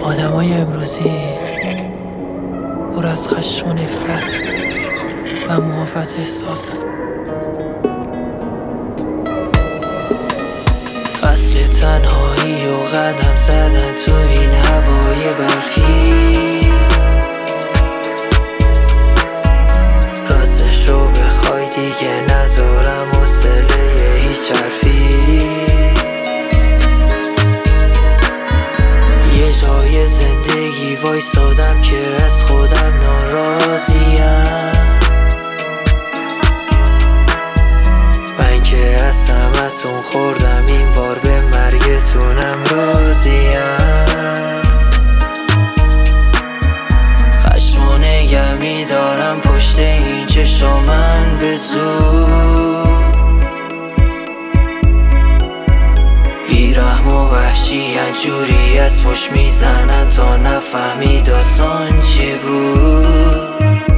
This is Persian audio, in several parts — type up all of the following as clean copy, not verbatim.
آدمای امروزی پر از خشم و نفرت و محافظ احساسن. فصل تنهایی و قدم زدن تو این هوای برفی، راستشو بخوای دیگه ندارم حوصله هیچ حرفی. یه جای زندگی وایسادم که از خودم ناراضیم، من که از همتون خوردم این بار به مرگتونم راضیم. خشم و نگه میدارم پشت این چشم من به زور، بیرحم و وحشی انجوری از پشت میزنن تا نفهمی داستان چی بود.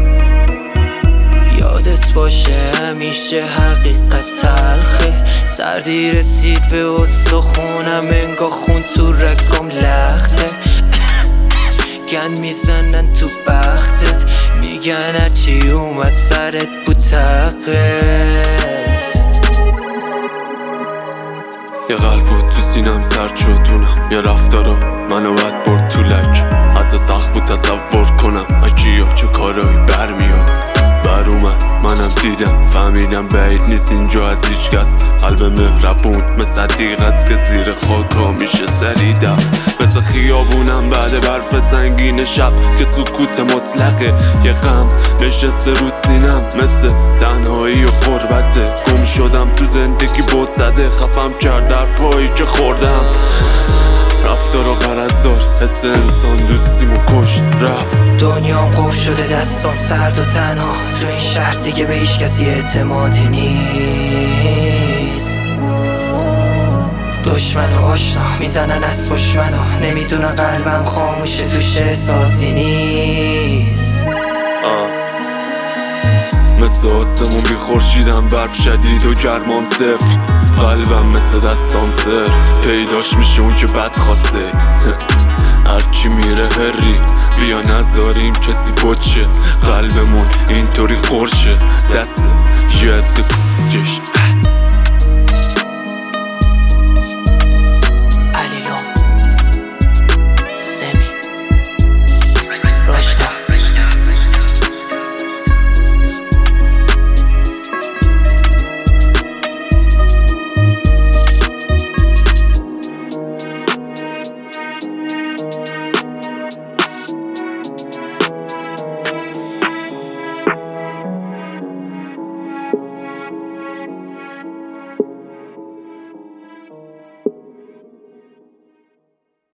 یادت باشه همیشه حقیقت تلخه، سردی رسید به استخونم انگار خون تو رگام لخته. گند میزنن تو بختت، میگن هرچی اومد سرت بود تقت. یه قلب بود تو سینم سرد شد دونم، یه رفتارا منو بد برد تو لک. حتی سخت بود تصور کنم اکیا چه کارایی برمیاد. بر اومد منم دیدم فهمیدم بعید نیست اینجا از هیچ کس. قلب مهربون مثل دیغ است که زیر خاکا میشه سری دفت. مثل خیابونم بعد برف سنگین شب که سکوت مطلقه. یه غم نشسته رو سینم مثل تنهایی و غربته. گم شدم تو زندگی بود زده، خفم کرد حرفایی که خوردم. رفتار و غرضدار حس انسان دوستیمو کشت رفت. دنیام قفل شده دستام سرد و تنها، تو این شهر دیگه به هیچ کسی اعتمادی نیست. دشمن و آشنا میزنن از پشت منو، نمیدونن قلبم خاموشه توش احساسی نیست. مثل آسمون بی خورشیدم برف شدید و گرمام صفر. قلبم مثل دستام سر پیداش میشه اون که بد خواسته. هرچی میره هری بیا نذاریم کسی بچه. قلبمون اینطوری خورشه دست یاد جشن.